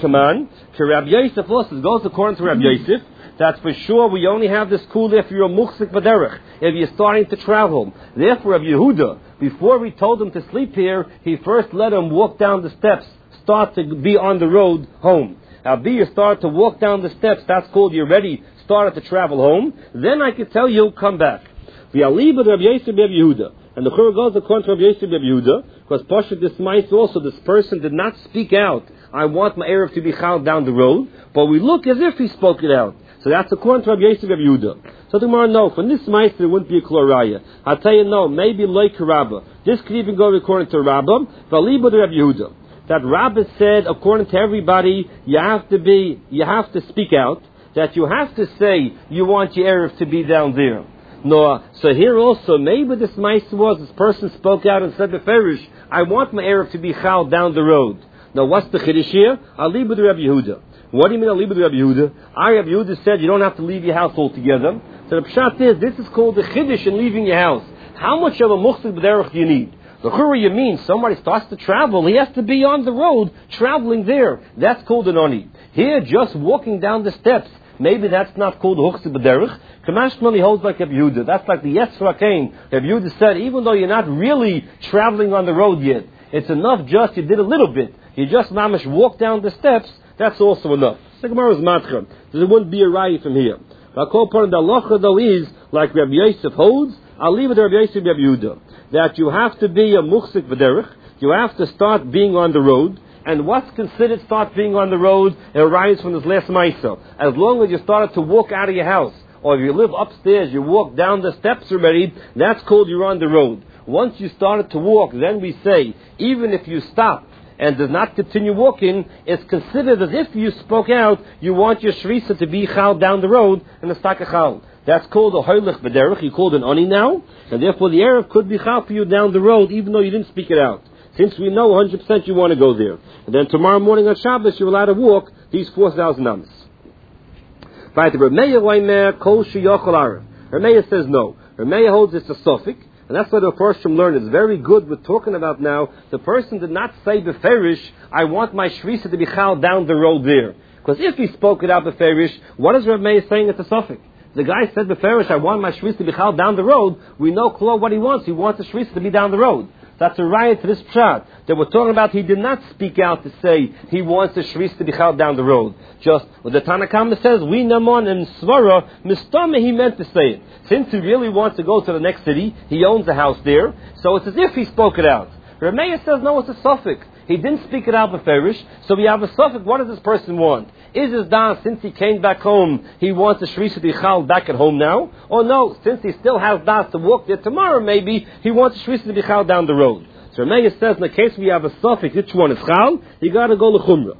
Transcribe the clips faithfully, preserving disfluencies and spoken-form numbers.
Kaman. Rabbi Yosef also goes according to Rabbi Yosef. That's for sure. We only have this cool if you're a muchzik b'derech, if you're starting to travel. Therefore, Rabbi Yehuda, before we told him to sleep here, he first let him walk down the steps, start to be on the road home. Abi, you start to walk down the steps, that's called you're ready, started to travel home. Then I could tell you, come back. V'yalib Rabbi Yosef Rabbi Yehuda. And the Chura goes according to Rabbi Yosef Rabbi Yehuda, because Pasha this mice also, this person did not speak out, I want my Erev to be chal down the road, but we look as if he spoke it out. So that's according to Rabbi Yosef Rabbi Yehuda. So tomorrow, no, from this mice there wouldn't be a kloraya. I'll tell you, no, maybe like Rabbah. This could even go according to Rabbah, v'aliba to Rabbi Yehuda. That Rabbah said, according to everybody, you have to be, you have to speak out, that you have to say you want your Erev to be down there. No, so here also, maybe this mice was, this person spoke out and said, Beferish, I want my Erev to be chal down the road. Now what's the chiddush here? Aliba to Rabbi Yehuda. What do you mean Aliba to Rabbi Yehuda? I, Rabbi Yehuda said you don't have to leave your house altogether. So the pshat is, this is called the chiddush in leaving your house. How much of a muchzik b'derech do you need? The chura you mean, somebody starts to travel, he has to be on the road, traveling there. That's called an oni. Here, just walking down the steps, maybe that's not called muchzik b'derech. Kamash Mali holds like Rabbi Yehuda. That's like the Yetzra Kain. Rabbi Yehuda said, even though you're not really traveling on the road yet, it's enough just, you did a little bit. You just mamish walk down the steps, that's also enough. The Gemara is matcha. There wouldn't be a raya from here. I'll call part of the halacha though is, like Rabbi Yosef holds, I'll leave it to Rabbi Yosef Rabbi Yehuda, that you have to be a muchzik v'derech, you have to start being on the road, and what's considered start being on the road, it arises from this last Maisa. As long as you started to walk out of your house, or if you live upstairs, you walk down the steps already, that's called you're on the road. Once you started to walk, then we say, even if you stop and does not continue walking, it's considered as if you spoke out, you want your shrisa to be chal down the road, and the stakha chal. That's called a hoylech b'derech, you called an ani now, and therefore the Erev could be chal for you down the road, even though you didn't speak it out. Since we know one hundred percent you want to go there. And then tomorrow morning on Shabbos, you're allowed to walk these four thousand amas. Rameya says no. Rameya holds it's a suffix, and that's what the Parshim learned. It's very good we're talking about now. The person did not say beferish, I want my shrisa to be chal down the road there. Because if he spoke it out beferish, what is Rameya saying it's a suffix? The guy said beferish, I want my shrisa to be chal down the road. We know clearly what he wants. He wants the shrisa to be down the road. That's a riot to this pshat that we're talking about. He did not speak out to say he wants the shris to be held down the road. Just what the Tanakama says, we namon and svara mistame, he meant to say it. Since he really wants to go to the next city, he owns a house there, so it's as if he spoke it out. Rameya says no, it's a suffix. He didn't speak it out beferish, so we have a suffix. What does this person want? Is his das, since he came back home, he wants the shris to be chal back at home now? Or no, since he still has das to walk there tomorrow maybe, he wants the shris to be chal down the road. So Rameya says, in the case we have a suffix, which one is chal, you got to go lechumra.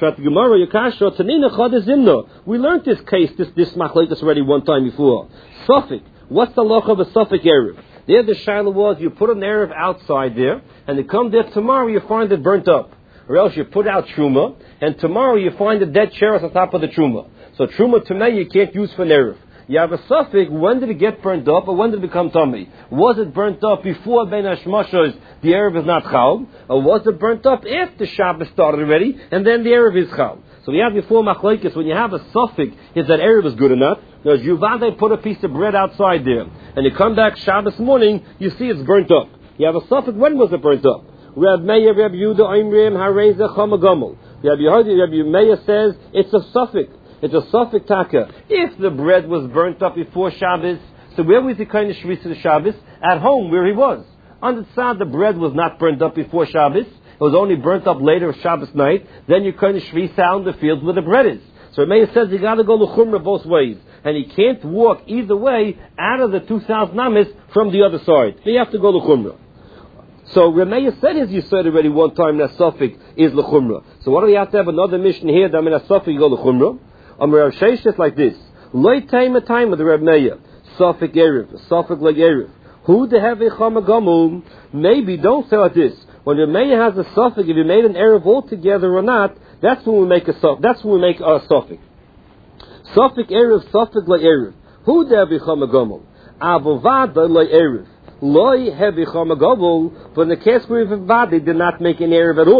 We learned this case, this this machlekes already one time before. Suffix. What's the loch of a suffix erev? There the shaila was, you put an erev outside there, and you come there tomorrow, you find it burnt up. Or else you put out truma, and tomorrow you find a dead cherus on top of the truma. So truma tomei you can't use for an erev. You have a suffix, when did it get burnt up, or when did it become tummy? Was it burnt up before Ben Hashmashos, the erev is not chal, or was it burnt up after Shabbos started already, and then the erev is chal? So we have before machlekes, when you have a suffix, is that erev is good enough? Because Yuvade put a piece of bread outside there, and you come back Shabbos morning, you see it's burnt up. You have a suffix, when was it burnt up? Reb Meir, Reb Yehuda, Oimrim, Hareza, Chamagamel. Reb Yehuda, Reb Meir says it's a suffix. It's a suffix taka. If the bread was burnt up before Shabbos, so where was the kind of shvis of the Shabbos? At home, where he was. On the side, the bread was not burnt up before Shabbos. It was only burnt up later Shabbos night. Then you kind of shvis out in the field where the bread is. So Meir says you got to go l'chumra both ways, and he can't walk either way out of the two thousand amis from the other side. So you have to go l'chumra. So Rameya said his Yisrael already one time that suffix is l'chumra. So why do we have to have another mission here that I mean a suffix go l'chumra? Um, Rav Sheish is like this: Loi time a time of the Reb Meir suffix erev, suffix like erev. Who the have a chamagamum? Maybe don't say like this. When Reb Meir has a suffix, if you made an erev altogether or not, that's when we make a suffix. That's when we make a suffix. Suffix erev, suffix like erev. Who the have a chamagamum? Avovad like erev. Loi heavy chamagavul, but in the case where they did not make an erev at all.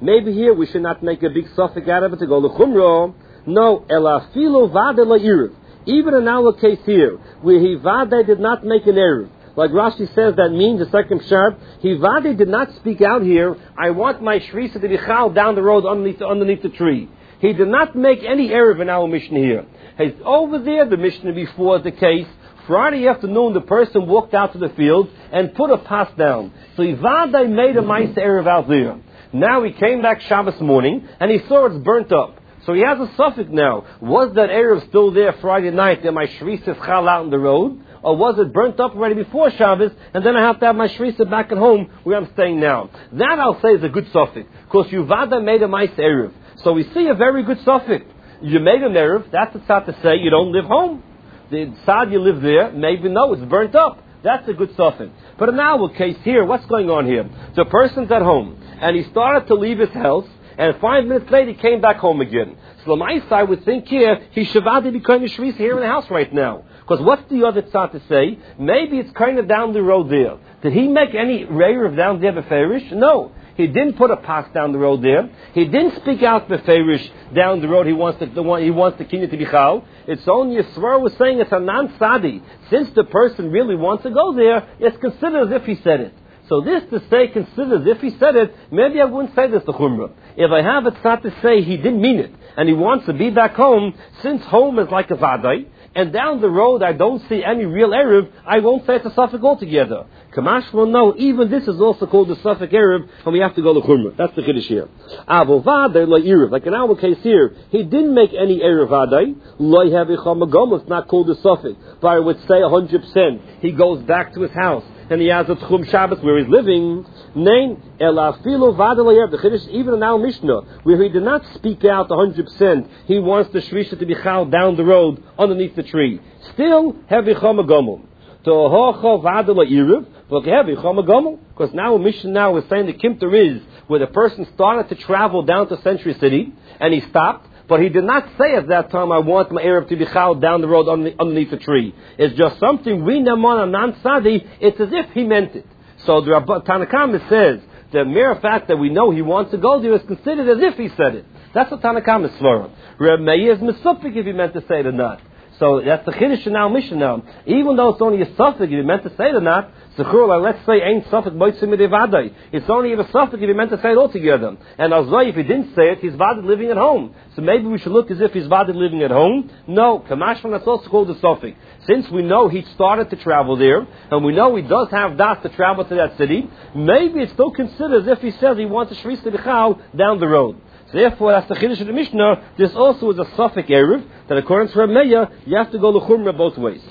maybe here we should not make a big suffix out of it to go l'chumra. No, ela filo vade la'iriv. Even in our case here, where he vade did not make an eruv, like Rashi says, that means the second pshat, he vade did not speak out here, I want my shrisa to be chal down the road underneath, underneath the tree. He did not make any eruv in our Mishnah here. He's over there, the Mishnah before the case, Friday afternoon, the person walked out to the field and put a pas down. So he vade made a ma'aseh eruv out there. Now he came back Shabbos morning, and he saw it's burnt up. So he has a suffix now. Was that eruv still there Friday night that my shrisa chal out on the road? Or was it burnt up already before Shabbos, and then I have to have my shrisa back at home where I'm staying now? That I'll say is a good suffix, because Yuvada made a ma'aseh eruv. So we see a very good suffix. You made an eruv, that's the tzad to say you don't live home. The tzad you live there, maybe no, it's burnt up. That's a good suffix. But in our case here, what's going on here? The person's at home, and he started to leave his house, and five minutes later he came back home again. So Lamaisa, I would think here, he shavadi became a shvisa here in the house right now. Because what's the other tzad to say? Maybe it's kind of down the road there. Did he make any re'eruv down there beferish? No. He didn't put a pas down the road there. He didn't speak out beferish down the road. He wants the, the one, he wants the kinyan to be chal. It's only Yisrael was saying it's a non-sadi. Since the person really wants to go there, it's considered as if he said it. So this to say, considered as if he said it, maybe I wouldn't say this to Chumrah. If I have a tzad to say he didn't mean it, and he wants to be back home, since home is like a vadai, and down the road I don't see any real eruv, I won't say it's a suffix altogether. Kamash will know, even this is also called a suffix eruv, and we have to go to Chumrah. That's the Kiddush here. Avovad like eruv, like in our case here, he didn't make any eruv vadai, loy havicha magom, it's not called a suffix. But I would say one hundred percent, he goes back to his house, and he has a Tchum Shabbos where he's living. Nein, elafilu vadalayer, the Chiddush, even in our Mishnah, where he did not speak out one hundred percent, he wants the shrisha to be chal down the road underneath the tree. Still, heavy chamagomel. To hocha vadalayer, look heavy chamagomel, because now Mishnah now is saying the kimter is where the person started to travel down to Century City, and he stopped. But he did not say at that time, I want my eruv to be chal down the road underneath the tree. It's just something we naman a non-sadi, it's as if he meant it. So the Tanakama says, the mere fact that we know he wants to go there is considered as if he said it. That's what Tanakama is svara. Reb Meir is mesupik if he meant to say it or not. So that's the Chiddush in our Mishnah now. Even though it's only a suffix if he meant to say it or not, Sechur, let's say, ain't suffix boitzim midevadai. It's only a suffix if he meant to say it altogether. And Azai, if he didn't say it, he's vaded living at home. So maybe we should look as if he's vaded living at home. No, Kamashman, that's also called a suffix. Since we know he started to travel there, and we know he does have das to travel to that city, maybe it's still considered as if he says he wants a shris to b'chal down the road. So therefore, that's the Chiddush of the Mishnah. This also is a suffix eruv, that according to Reb Meir, you have to go l'chumra both ways.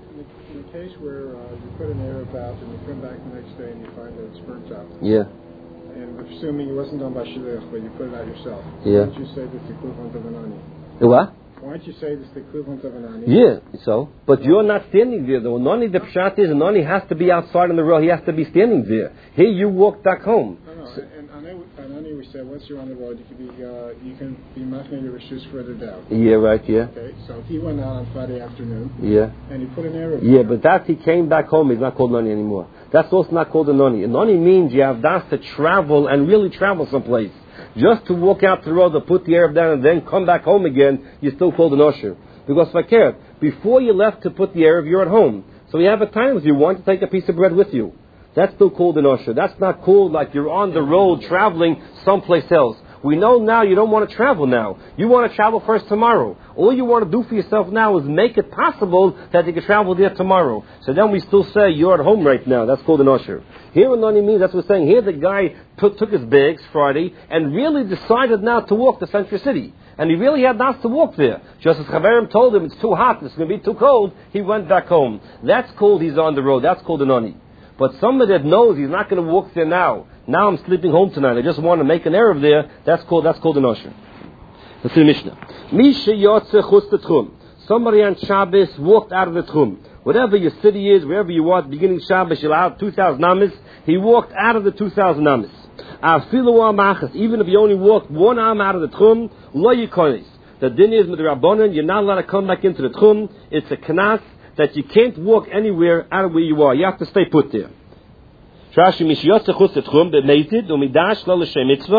In the case where uh, you put an eruv out and you come back the next day and you find that it's burnt out. Yeah. And assuming it wasn't done by shidduch, but you put it out yourself. Yeah. Why don't you say that's the equivalent of an ani? The what? Why don't you say this is the equivalent of an ani? Yeah, so. But you're not standing there, though. Noni, the pshat is, Noni has to be outside on the road. He has to be standing there. Here, you walk back home. No, no. So, and an ani, we said, once you're on the road, you can be, uh, you can be machne your rishus further down. Yeah, right, yeah. Okay, so he went out on Friday afternoon. Yeah. And he put an eruv. Yeah, but that he came back home, he's not called Noni anymore. That's also not called a Noni. A Noni means you have das to travel and really travel someplace. Just to walk out to the road to put the eruv down and then come back home again, you're still called an usher. Because fakir, before you left to put the eruv, you're at home. So you have a time if you want to take a piece of bread with you. That's still called an usher. That's not called like you're on the road traveling someplace else. We know now you don't want to travel now. You want to travel first tomorrow. All you want to do for yourself now is make it possible that you can travel there tomorrow. So then we still say you're at home right now. That's called an usher. Here in Nani means, that's what we're saying. Here the guy took, took his bags Friday and really decided now to walk to Century City. And he really had not to walk there. Just as Chaverim told him it's too hot, it's going to be too cold, he went back home. That's called he's on the road. That's called an Nani. But somebody that knows he's not going to walk there now. Now I'm sleeping home tonight. I just want to make an eruv there. That's called that's called an usher. Let's see the Mishnah. Misha yotze chutz tchum. Somebody on Shabbos walked out of the tchum. Whatever your city is, wherever you are, beginning Shabbos, you'll have two thousand amis. He walked out of the two thousand amis. Afilu amachas. Even if you only walked one arm out of the tchum, lo yikonis. The din is with the rabbanon. You're not allowed to come back into the tchum. It's a knas that you can't walk anywhere out of where you are. You have to stay put there. You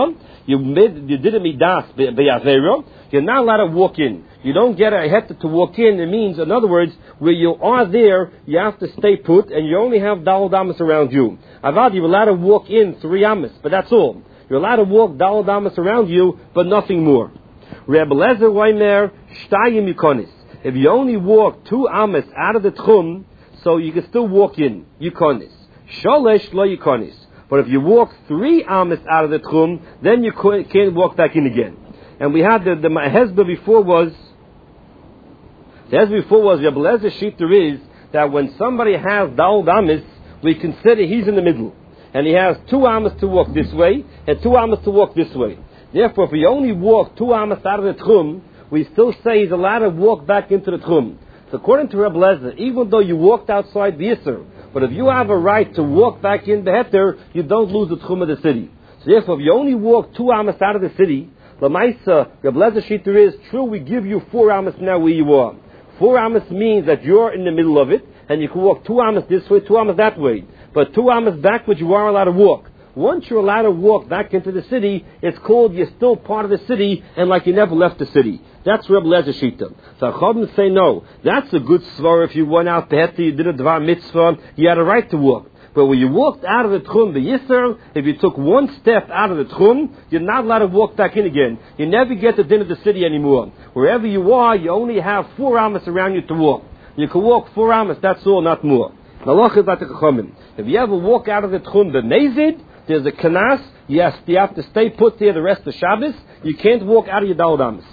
you made, you did a midas be'avera, you're not allowed to walk in. You don't get a heter to walk in. It means, in other words, where you are there, you have to stay put, and you only have daled amas around you. Avad, you're allowed to walk in three amas, but that's all. You're allowed to walk daled amas around you, but nothing more. Rebbe Lezer Weimer shtayim yukonis. If you only walk two amas out of the tchum, so you can still walk in yukonis. Sholesh lo yukonis. But if you walk three amas out of the tchum, then you can't walk back in again. And we had the, the hezbollah before was, the hezbollah before was, Rebbe Lezer shiter is that when somebody has daled amas, we consider he's in the middle. And he has two amas to walk this way, and two amas to walk this way. Therefore, if he only walk two amas out of the tchum, we still say he's allowed to walk back into the tchum. So according to Rebbe Lezer, even though you walked outside the Yisr, but if you have a right to walk back in the heter, you don't lose the tchum of the city. So therefore, if you only walk two amas out of the city, Lamaisa, Rebbe Lezer shiter is, true, we give you four amas now where you are. Four amas means that you're in the middle of it, and you can walk two amas this way, two amas that way. But two amas backwards, you are allowed to walk. Once you're allowed to walk back into the city, it's called you're still part of the city, and like you never left the city. That's Rebbe Lezer shita. So Chaim say no. That's a good svar if you went out to Heti, you did a dvar mitzvah, you had a right to walk. But when you walked out of the tchum, the Yisr, if you took one step out of the tchum, you're not allowed to walk back in again. You never get the din of the city anymore. Wherever you are, you only have four amas around you to walk. You can walk four amas, that's all, not more. If you ever walk out of the tchum, the nezid, there's a kanas, yes, you have to stay put there the rest of Shabbos, you can't walk out of your daled amas.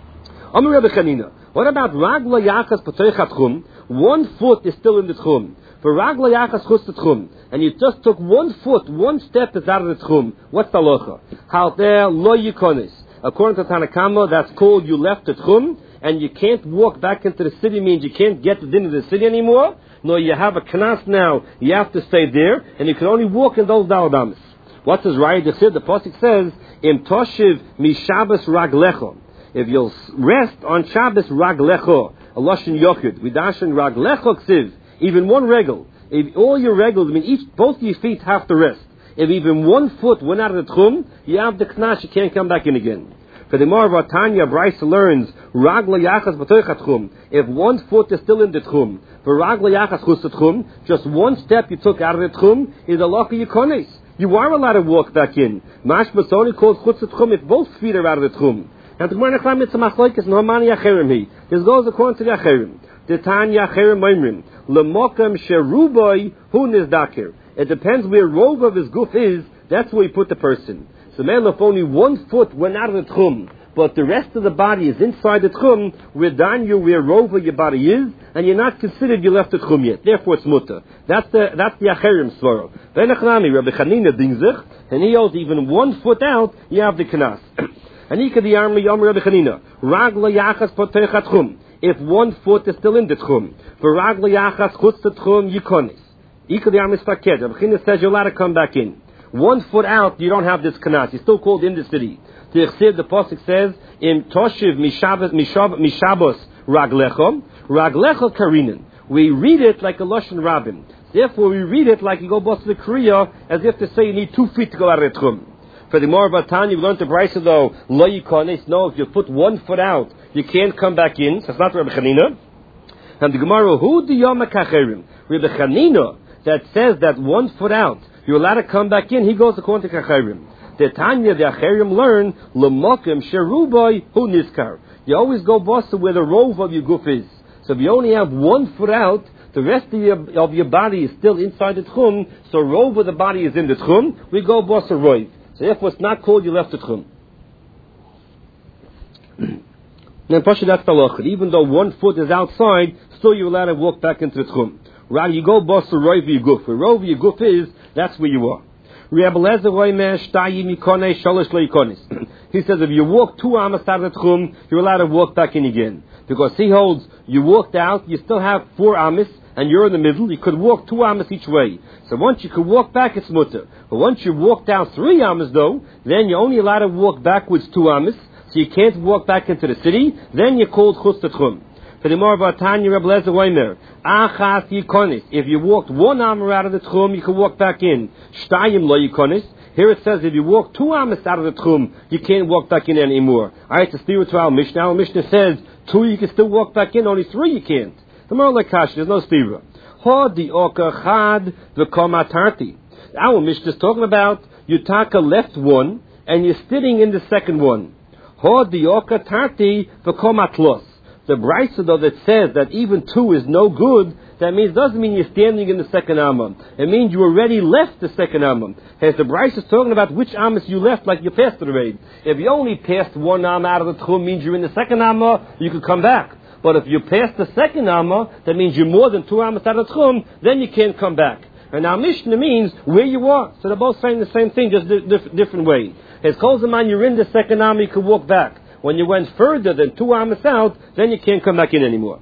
Amar Rebbe Chanina, what about ragla yachas p'toich tchum? One foot is still in the tchum. For ragla yachas chus the tchum, and you just took one foot, one step is out of the tchum. What's the halacha? Halter lo yikonis. According to Tanakama, that's called you left the tchum, and you can't walk back into the city, means you can't get into the city anymore. No, you have a knas now, you have to stay there, and you can only walk in those daled amas. What's his right? The pasuk says, Im toshiv mi Shabbos raglecho. If you'll rest on Shabbos raglecho, a lashon yochid, vidashin raglecho ksiv, even one regel, if all your regels, I mean, each, both your feet have to rest. If even one foot went out of the tchum, you have the knas, you can't come back in again. For the Mar Tanya, Bryce learns, ragla yachas b'toich tchum. If one foot is still in the tchum, for ragla yachas chus tchum, just one step you took out of the tchum is a laka yikonis. You are allowed to walk back in. Mash Basoni calls chutz tchum if both feet are out of the tchum. And the Gemara Nechlam it's a machlokes no mani acherim he. This goes according to the acherim. The Tanya acherim oimrim lemokam sheruboy hu nizdaker. It depends where rov of his goof is. That's where you put the person. So man, if only one foot went out of the tchum, but the rest of the body is inside the tchum, we're down you where rova your body is, and you're not considered you left the tchum yet. Therefore, it's mutter. That's the that's the acherim svara. Venachnami Rabbi Chanina dingzich, and he holds even one foot out, you have the knas. Anika the army Yom Rabbi Chanina ragla yachas potech tchum. If one foot is still in the tchum, for ragla yachas chutz the tchum yikonis. Ika the army spaket. Rabbi Chanina says you're allowed to come back in. One foot out, you don't have this kanas. You're still called in the city. The pasuk says, "Im toshiv mishabos mishabos raglecho raglecho karinen." We read it like a lashon rabbin. Therefore, we read it like you go bust the kriya, as if to say you need two feet to go out of the tchum. For the more about Tanya, we learned the brisa though lo yikonis. No, if you put one foot out, you can't come back in. So it's not Rabbi Chanina. And the Gemara, who the yom kacherim? Rabbi Chanina that says that one foot out, you're allowed to come back in. He goes according to Kacherim. The Tanya, the Acherim learn, L'mokim sheruboy hu nizkar. You always go bossa where the rove of your goof is. So if you only have one foot out, the rest of your, of your body is still inside the tchum, so rove of the body is in the tchum, we go bossa rove. So therefore it's not called you left the tchum. Then Pasha, that's the lochid. Even though one foot is outside, still you're allowed to walk back into the tchum. Rather, you go bossa rove your goof. Where rove your goof is, that's where you are. He says if you walk two amas out of the tchum, you're allowed to walk back in again. Because he holds, you walked out, you still have four amas, and you're in the middle, you could walk two amas each way. So once you could walk back, it's mutter. But once you walked out three amas though, then you're only allowed to walk backwards two amas, so you can't walk back into the city, then you're called chutz tchum. For the more about Tanya Reb Lezer Weimer, Achas Yikonis. If you walked one amah out of the Tchum, you can walk back in. Shtayim Lo Yikonis. Here it says if you walk two amas out of the Tchum, you can't walk back in anymore. Alright, to steer to our Mishnah. Our Mishnah says two you can still walk back in, only three you can't. The more like Kash, there's no stira. Hod the Oka Chad the Komatarti. Our Mishnah is talking about you taka left one and you're sitting in the second one. Hod the Oka Tarti the Komatlos. The Brisa though that says that even two is no good, that means doesn't mean you're standing in the second Amma. It means you already left the second Amma. As the Brisa is talking about which Ammas you left, like you passed it already. If you only passed one Amma out of the Tchum, means you're in the second Amma, you could come back. But if you passed the second Amma, that means you're more than two Ammas out of the Tchum, then you can't come back. And now Mishnah means where you are. So they're both saying the same thing, just di- diff- different way. As Kolzaman, you're in the second Amma, you can walk back. When you went further than two Ammas out, then you can't come back in anymore.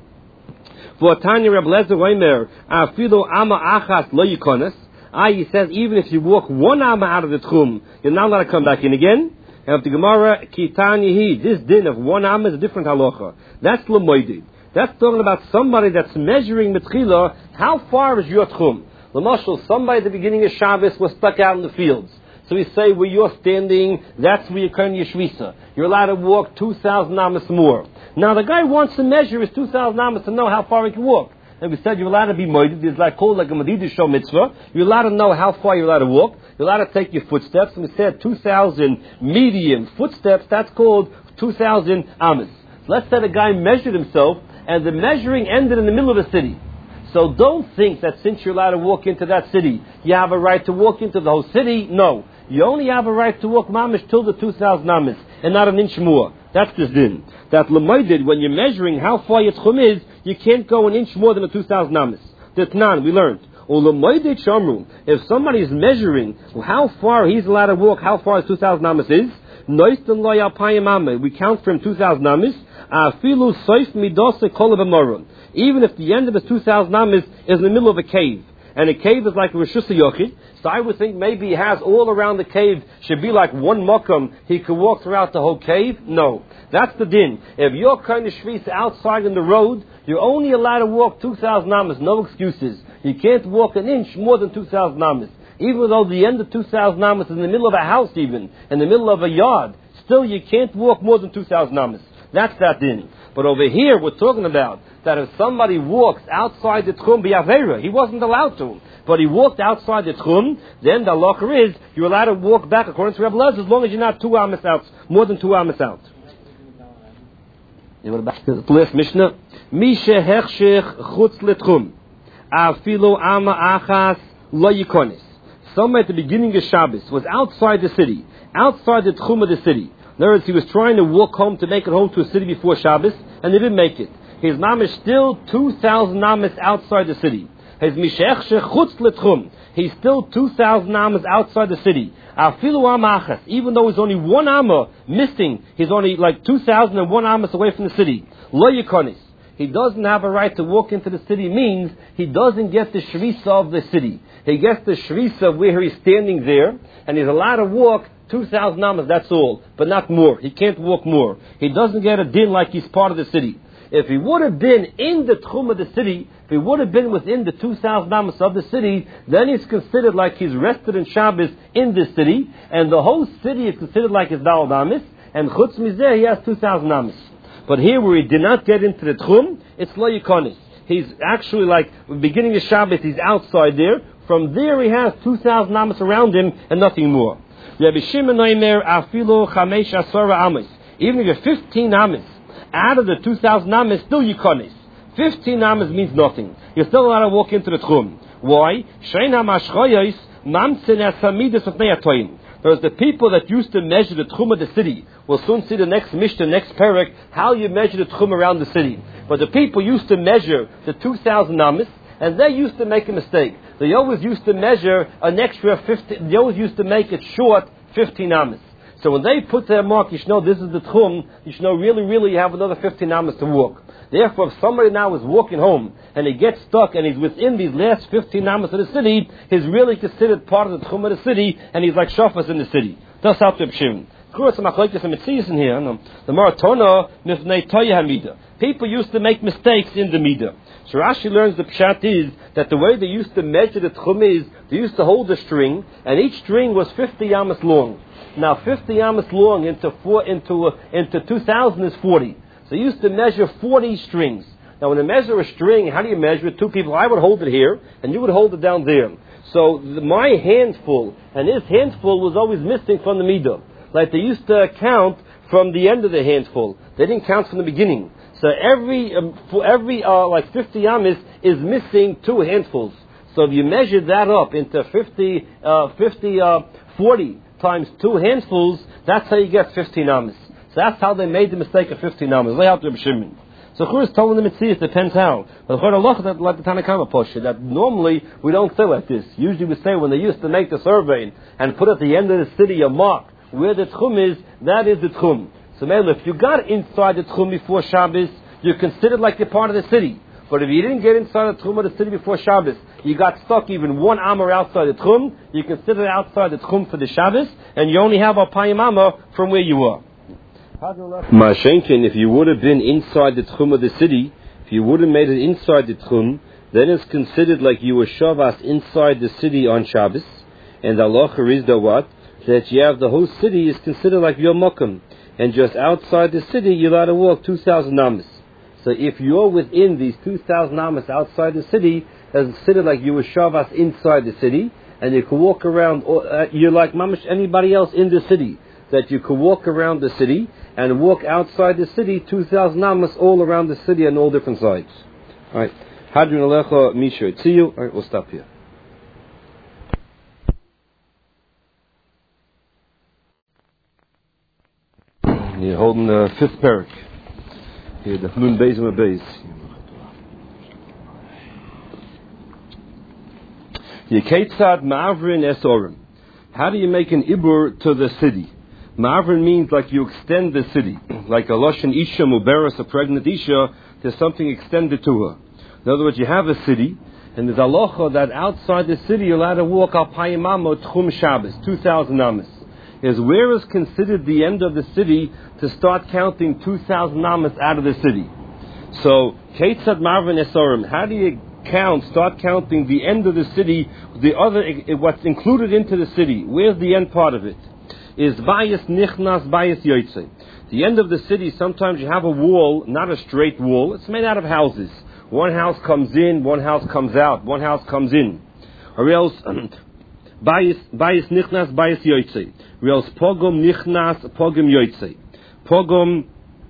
For Tanya Reb Lezer Weimer, Afilu Amma Achas Lo Yikonis. Ah, he says even if you walk one Amma out of the Tchum, you're not allowed to come back in again. And of the Gemara, Kitanya Hi, this din of one Amma is a different halacha. That's L'moidid. That's talking about somebody that's measuring Metchila, how far is your Tchum? L'mashal, somebody at the beginning of Shabbos was stuck out in the fields. So we say where you're standing, that's where you're current your shvisa. You're allowed to walk two thousand amas more. Now the guy wants to measure his two thousand amas to know how far he can walk. And we said you're allowed to be moeded. It's like called like a Medida show mitzvah. You're allowed to know how far you're allowed to walk. You're allowed to take your footsteps. And we said two thousand medium footsteps. That's called two thousand amas. So let's say the guy measured himself, and the measuring ended in the middle of a city. So don't think that since you're allowed to walk into that city, you have a right to walk into the whole city. No. You only have a right to walk mamish till the two thousand amas, and not an inch more. That's the din. That l'moidid, when you're measuring how far your tchum is, you can't go an inch more than a two thousand amas. The Tnan, we learned. Or l'moidid shamru, if somebody is measuring how far he's allowed to walk, how far his two thousand amas is, noistan lo yapayim amah, we count for him two thousand amas, afilu soif midose kol b'moron. Even if the end of his two thousand amas is in the middle of a cave, and a cave is like Rosh Yochid, so I would think maybe he has all around the cave, should be like one makam, he could walk throughout the whole cave? No. That's the din. If you're kind of shvisa outside in the road, you're only allowed to walk two thousand amas, no excuses. You can't walk an inch more than two thousand amas. Even though the end of two thousand amas is in the middle of a house even, in the middle of a yard, still you can't walk more than two thousand amas. That's that din. But over here we're talking about that if somebody walks outside the tchum b'avera, he wasn't allowed to, but he walked outside the tchum, then the halacha is you're allowed to walk back according to Rebbe Lezer as long as you're not two amas out, more than two amas out. The last Mishnah, Misha hechshech chutz letchum, afilu ama achas lo yikonis. Someone at the beginning of Shabbos was outside the city, outside the tchum of the city. In other words, he was trying to walk home to make it home to a city before Shabbos, and he didn't make it. His mom is still two thousand amas outside the city. His mishech shechutz letchum. He's still two thousand amas outside the city. Afilu amachas. Even though he's only one amma missing, he's only like two thousand and one amas away from the city. Lo yikonis. He doesn't have a right to walk into the city means he doesn't get the shrisa of the city. He gets the shrisa of where he's standing there, and he's allowed to walk two thousand amas, that's all, but not more. He can't walk more. He doesn't get a din like he's part of the city. If he would have been in the tchum of the city, if he would have been within the two thousand amas of the city, then he's considered like he's rested in Shabbos in this city, and the whole city is considered like his daled amas, and chutz mizeh he has two thousand amas. But here where he did not get into the tchum, it's lo yikonis. He's actually like, beginning of Shabbos, he's outside there. From there he has two thousand amas around him and nothing more. Rabbi Shimon Omer afilu chamesh asara amas. Even if you're fifteen amas, out of the two thousand amas, still yikonis. fifteen amas means nothing. You're still allowed to walk into the tchum. Why? Shein hamashchoyos mamtsin asamidas of neyatoim. Whereas the people that used to measure the tchum of the city, we'll soon see the next Mishnah, next parak, how you measure the tchum around the city. But the people used to measure the two thousand amas, and they used to make a mistake. They always used to measure an extra fifty, they always used to make it short fifteen amas. So when they put their mark, you should know this is the tchum, you should know really, really you have another fifteen amas to walk. Therefore, if somebody now is walking home and he gets stuck and he's within these last fifteen amas of the city, he's really considered part of the tchum of the city, and he's like shofas in the city. That's how to Shimon. Of course, I'm not like this in here. The maratona mifnei toya hamida. people used to make mistakes in the midah. So Rashi learns the pshat is that the way they used to measure the tchum is they used to hold a string, and each string was fifty amas long. Now fifty amas long into four into uh, into two thousand is forty. So they used to measure forty strings. Now when you measure a string, how do you measure it? Two people, I would hold it here, and you would hold it down there. So the, my handful and his handful was always missing from the midah. Like they used to count from the end of the handful. They didn't count from the beginning. So every um, for every uh, like fifty amas is missing two handfuls. So if you measure that up into fifty, uh, fifty, uh, forty times two handfuls, that's how you get fifteen amas. So that's how they made the mistake of fifteen amas. Lay out to Shimon. So Chur is telling them it depends how. But Chur Allah that like the Tanakama Posha that normally we don't say like this. Usually we say when they used to make the survey and put at the end of the city a mark where the tchum is, that is the tchum. So Mela, if you got inside the tchum before Shabbos, you're considered like you're part of the city. But if you didn't get inside the tchum of the city before Shabbos, you got stuck even one amar outside the tchum, you're considered outside the tchum for the Shabbos, and you only have a payim amar from where you were. Mashenkin, if you would have been inside the tchum of the city, if you would have made it inside the tchum, then it's considered like you were shavas inside the city on Shabbos, and the halacha is the what? That you have the whole city is considered like your mokum. And just outside the city, you're allowed to walk two thousand amas. So if you're within these two thousand amas outside the city, it's considered like you were shavas inside the city, and you can walk around, uh, you're like mamish anybody else in the city, that you can walk around the city, and walk outside the city, two thousand amas all around the city on all different sides. Alright. Hadrin Alecha Misha. See you. Alright, we'll stop here. You're holding the fifth parak. Here, the Nun Beis and the Beis. Yeketzad Ma'avrin Esorim. How do you make an ibur to the city? Ma'avrin means like you extend the city. Like a Loshen Isha Muberas, a pregnant Isha, there's something extended to her. In other words, you have a city, and there's halacha that outside the city you're allowed to walk al Payim Amo Tchum Shabbos, two thousand amas. Is where is considered the end of the city to start counting two thousand amas out of the city. So, Ketzad Marvin Esorim, how do you count, start counting the end of the city, the other, what's included into the city? Where's the end part of it? Is Bayis Nichnas, Bayis Yotzei. The end of the city, sometimes you have a wall, not a straight wall, it's made out of houses. One house comes in, one house comes out, one house comes in. Or else, Bayis Nichnas, Bayis Yotzei. Or else, Pogom Nichnas, Pogom Yotzei. Pogom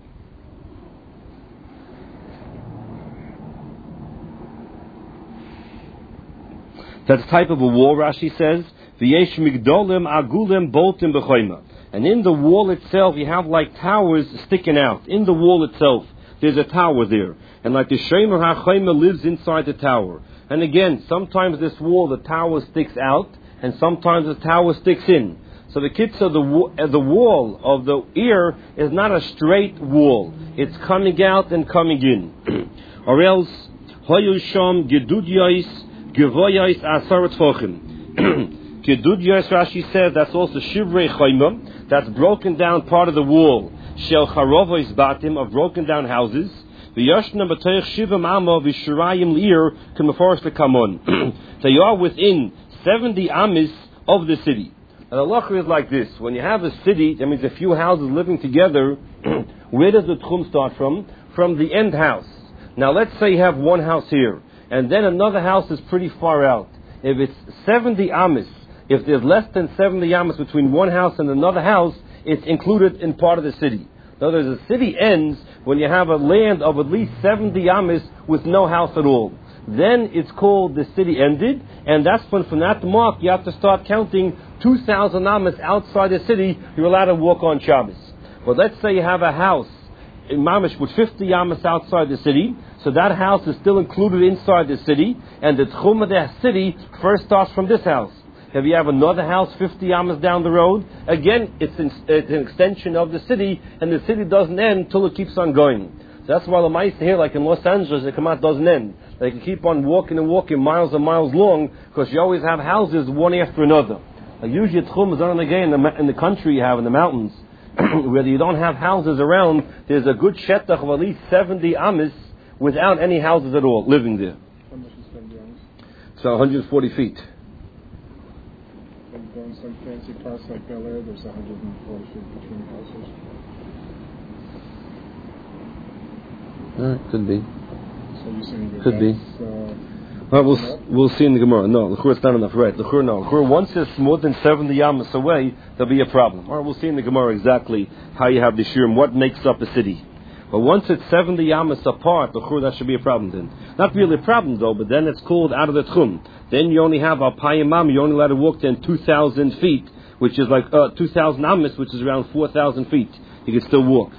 That's a type of a wall, Rashi says. V'yesh migdolim agulim boltim b'choyma. And in the wall itself, you have like towers sticking out. In the wall itself, there's a tower there. And like the Shemer HaChoyma lives inside the tower. And again, sometimes this wall, the tower sticks out, and sometimes the tower sticks in. So the kitzah, the, uh, the wall of the ear is not a straight wall. It's coming out and coming in. Or else, hoyusham gedudyos gevoyos asar tfochim. Gedudyos, Rashi says, that's also shivrei choyma. That's broken down part of the wall. Shel charovois batim, of broken down houses. V'yashna b'toich shivam amo v'shirayim l'ir k'meforos v'kamon. They are within seventy amis of the city. And the halacha is like this: when you have a city, that means a few houses living together. Where does the tchum start from? From the end house. Now let's say you have one house here, and then another house is pretty far out. If it's seventy amis, if there's less than seventy amis between one house and another house, it's included in part of the city. In other words, the city ends when you have a land of at least seventy amis with no house at all. Then it's called the city ended, and that's when from that mark you have to start counting two thousand amas outside the city. You're allowed to walk on Shabbos. But let's say you have a house in Mamish with fifty amas outside the city, so that house is still included inside the city, and the tchum of the city first starts from this house. If you have another house fifty amas down the road, again, it's, in, it's an extension of the city, and the city doesn't end until it keeps on going. So that's why the mice here, like in Los Angeles, the Kamat doesn't end. They can keep on walking and walking miles and miles long, because you always have houses one after another. Like usually tchum is on again in the, in the country you have, in the mountains. where you don't have houses around, there's a good shetach of at least seventy amis without any houses at all living there. How much is seventy amis? So one hundred forty feet. And going some fancy parts like Bel Air, there's one hundred forty feet between houses. Uh, could be. So you're saying that Could be. that's, uh, Well, we'll, we'll see in the Gemara. No, l'chur it's not enough, right? L'chur no. L'chur, once it's more than seventy yamas away, there'll be a problem. All right, we'll see in the Gemara exactly how you have the shirim, what makes up a city. But once it's seventy yamas apart, l'chur, that should be a problem then. Not really a problem though, but then it's called out of the tchum. Then you only have alpayimam, you're only allowed to walk then two thousand feet, which is like uh, two thousand amas, which is around four thousand feet. You can still walk.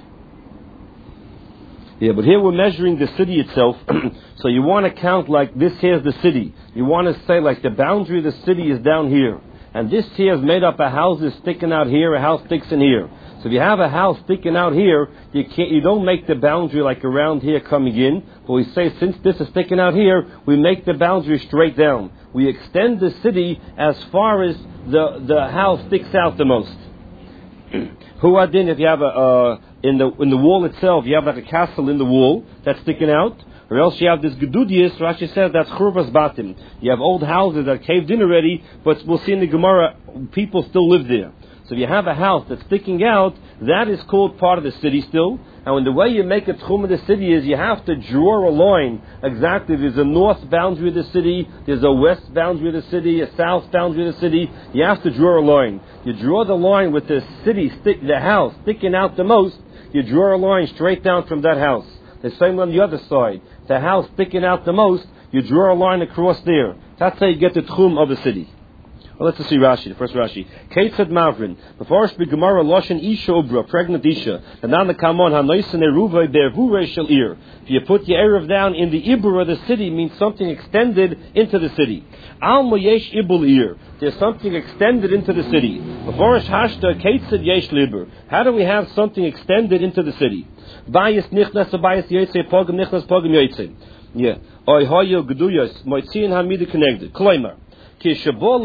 Yeah, but here we're measuring the city itself. So you want to count like this here's the city. You want to say like the boundary of the city is down here. And this here is made up of houses sticking out here, a house sticks in here. So if you have a house sticking out here, you can't, you don't make the boundary like around here coming in. But we say since this is sticking out here, we make the boundary straight down. We extend the city as far as the, the house sticks out the most. Who adin if you have a... Uh, In the in the wall itself, you have like a castle in the wall that's sticking out, or else you have this gedudius. Rashi says that's churvas batim. You have old houses that caved in already, but we'll see in the Gemara people still live there. So if you have a house that's sticking out, that is called part of the city still. And when the way you make a tchum of the city is you have to draw a line exactly. There's a north boundary of the city, there's a west boundary of the city, a south boundary of the city. You have to draw a line. You draw the line with the city, stick, the house sticking out the most. You draw a line straight down from that house. The same on the other side. The house sticking out the most, you draw a line across there. That's how you get the tchum of the city. Well, let's see Rashi, the first Rashi. Ketzad Mavrin. Before we Gemara Loshen Isha Ubra, pregnant Isha. And now the Kamon Hanoisen Eruvay Bervure Shel Ir. If you put the Erev down in the Ibur of the city, means something extended into the city. Al Moyesh Ibul Ir. There's something extended into the city. Before Hashta Ketzad Yesh Liber. How do we have something extended into the city? Bayis Nichnas Bayis Yetze Pogam Nichnas Pogam Yetze. Yeah. Oy Hoyo Geduyas Moitzian Hamida connected. Kloimer. When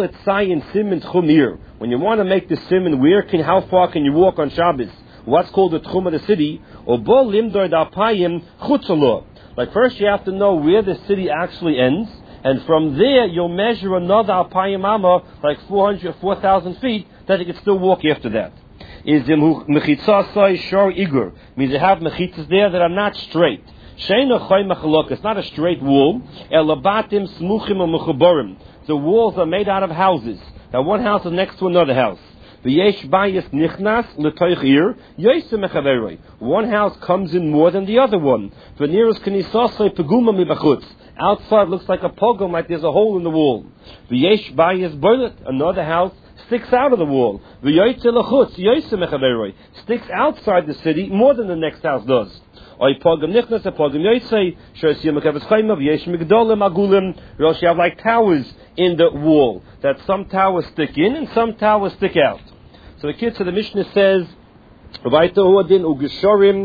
you want to make the simon, where can, how far can you walk on Shabbos? What's called the tchum of the city? Like first you have to know where the city actually ends, and from there you'll measure another alpayim amma, like four hundred, four thousand feet, that you can still walk after that. Is mechitzah shor igur, means you have mechitzas there that are not straight. It's not a straight wall. Elabatim smuchim or mechuborim. The walls are made out of houses. Now one house is next to another house. One house comes in more than the other one. Outside looks like a pogrom, like there's a hole in the wall. Another house sticks out of the wall. Sticks outside the city more than the next house does. Or you have like towers in the wall, that some towers stick in and some towers stick out. So the kids of the Mishnah says,